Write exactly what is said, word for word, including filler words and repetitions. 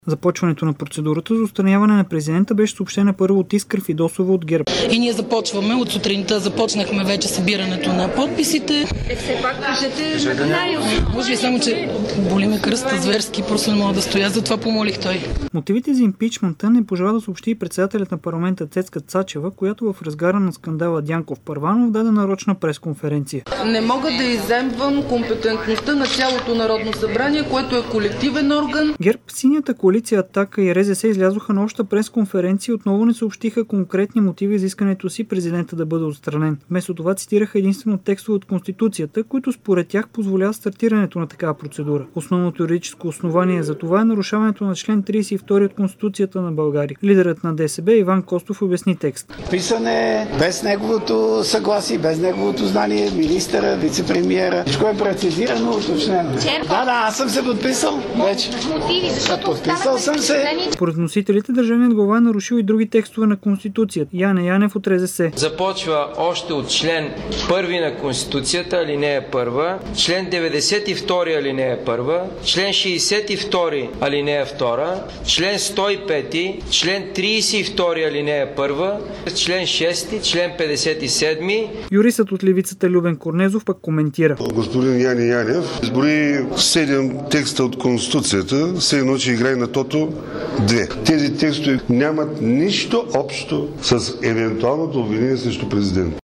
Започването на процедурата за отстраняване на президента беше съобщена първо от Искра Фидосова от ГЕРБ. И ние започваме от сутринта, започнахме вече събирането на подписите. Е, все пак кажете най-общо. Може би само, че боли ме кръста зверски, просто не мога да стоя, затова помолих той. Мотивите за импичмента не пожела да съобщи и председателят на парламента Цецка Цачева, която в разгара на скандала Дянков Първанов даде нарочна пресконференция. Не мога да изземвам компетентността на цялото Народно събрание, което е колективен орган. ГЕРБ, Синята коалиция Атака и РЗС излязоха на обща пресконференция и отново не съобщиха конкретни мотиви за искането си президента да бъде отстранен. Вместо това цитираха единствено текстове от Конституцията, които според тях позволяват стартирането на такава процедура. Основното юридическо основание за това е нарушаването на член тридесет и втори от Конституцията на България. Лидерът на ДСБ Иван Костов обясни текст. Писане без неговото съгласие, без неговото знание, министъра, вицепремиера. Всичко е прецизирано, уточнено. Да, да, аз съм се подписал вече. Подписал съм се. Според вносителите, държавният глава е нарушил и други текстове на Конституцията. Яне Янев от РЗС. Започва още от член първи на Конституцията, алинея първа, член деветдесет и втори, алинея първа, член шейсет и втори, алинея втора, член сто и пети, член тридесет и втори, алинея първа, член шести, член петдесет и седми. Юристът от левицата Любен Корнезов пък коментира. Господин Яне Янев изброи седем текста от Конституцията, все едно, че играе на тото две. Тези текстове нямат нищо общо с евентуалното обвинение срещу президента.